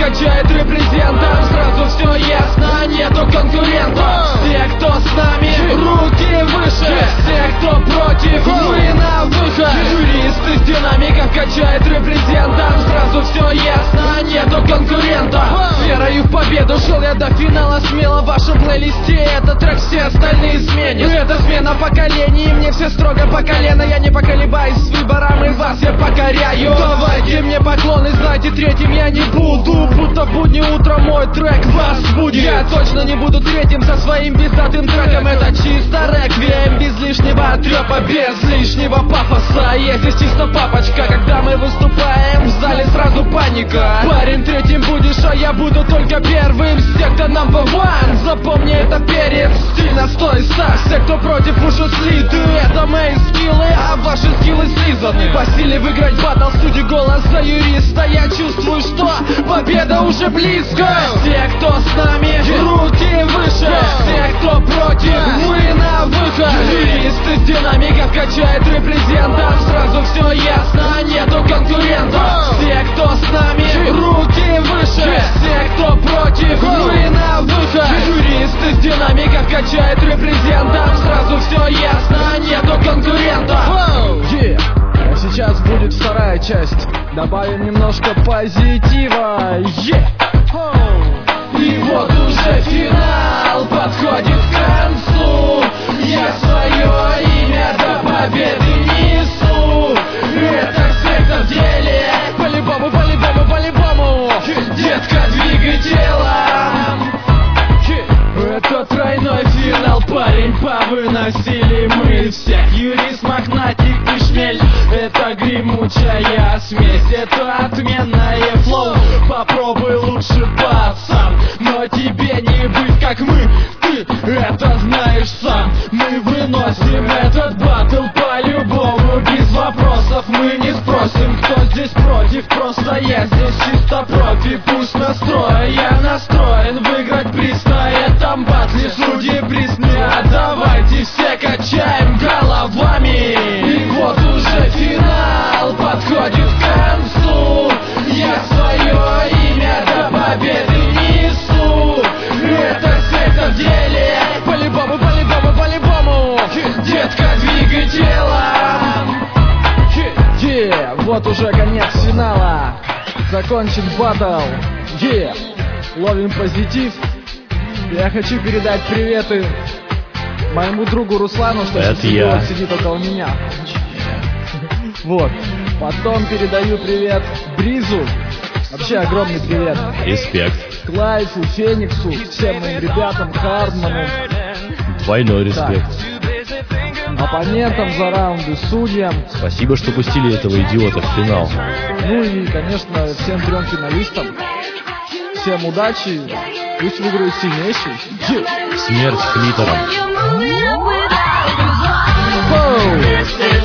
качает репрезентом. Сразу все ясно, нету конкурентов. Те, кто с нами, руки выше. Те, кто против, мы на выход. Юристы с динамиков качает репрезентом. Сразу все ясно, нету конкурентов. С верою в победу шел я до финала смело. В вашем плейлисте этот трек все остальные сменят. Это смена поколений, мне все строго по колено. Я не поколебаюсь с выбором, и вас я покоряю. Давайте мне поклоны, знайте, третьим я не буду. Будто в будни утром мой трек вас будет. Я точно не буду третьим со своим пиздатым треком. Это чисто реквием, без лишнего трепа, без лишнего пафоса. Я здесь чисто папочка, когда мы выступаем, в зале сразу паника. Парень третьим будешь, а я буду только первым. Секта number one, запомни это перед. Стильно стой, ставь, все, кто против, уши слиты. Это мои скиллы, а ваши скиллы слизаны. По силе выиграть баттл, судьи голос за юриста. Я чувствую, что победа уже близко. Те, кто с нами, руки выше. Те, кто против, мы на выход. Юристы с динамиков качает репрезентом. Сразу все ясно, нету конкурентов. Те, кто с нами, руки выше. Те, кто против, мы на выход. Юристы с динамиков качает репрезентом. Сразу все ясно, нету конкурентов. А сейчас будет вторая часть. Добавим немножко позитива. И вот уже финал подходит к концу. Я свое имя до победы несу. Это секта в деле. По-любому, по-любому, по-любому. Детка, двигай телом. Это тройной финал, парень, повыносили мы всех. Юрист, магнатик и шмель. Это гремучая смесь, это отменное флоу. Попробуй лучше, пацан, но тебе не быть как мы. Ты это знаешь сам. Мы выносим этот баттл по-любому, без вопросов. Мы не спросим, кто здесь против. Просто я здесь чисто профи. Пусть настроя, я настроен выиграть приз на этом батле. Судьи приз не отдавайте, все качаем головами. И вот уже финал подходит к концу. Я свое имя до победы несу. Это секта в деле. По-любому, по-любому, по-любому. Детка, двигай телом. Вот уже конец финала. Закончен баттл. Ловим позитив. Я хочу передать приветы моему другу Руслану, что сейчас сидит около меня. Вот. Потом передаю привет Бризу. Вообще огромный привет. Респект. Клайфу, Фениксу, всем моим ребятам, Хардману. Двойной респект. Оппонентам за раунды, судьям. Спасибо, что пустили этого идиота в финал. Ну и, конечно, всем трем финалистам. Всем удачи. Пусть выиграет сильнейший. Смерть клитором.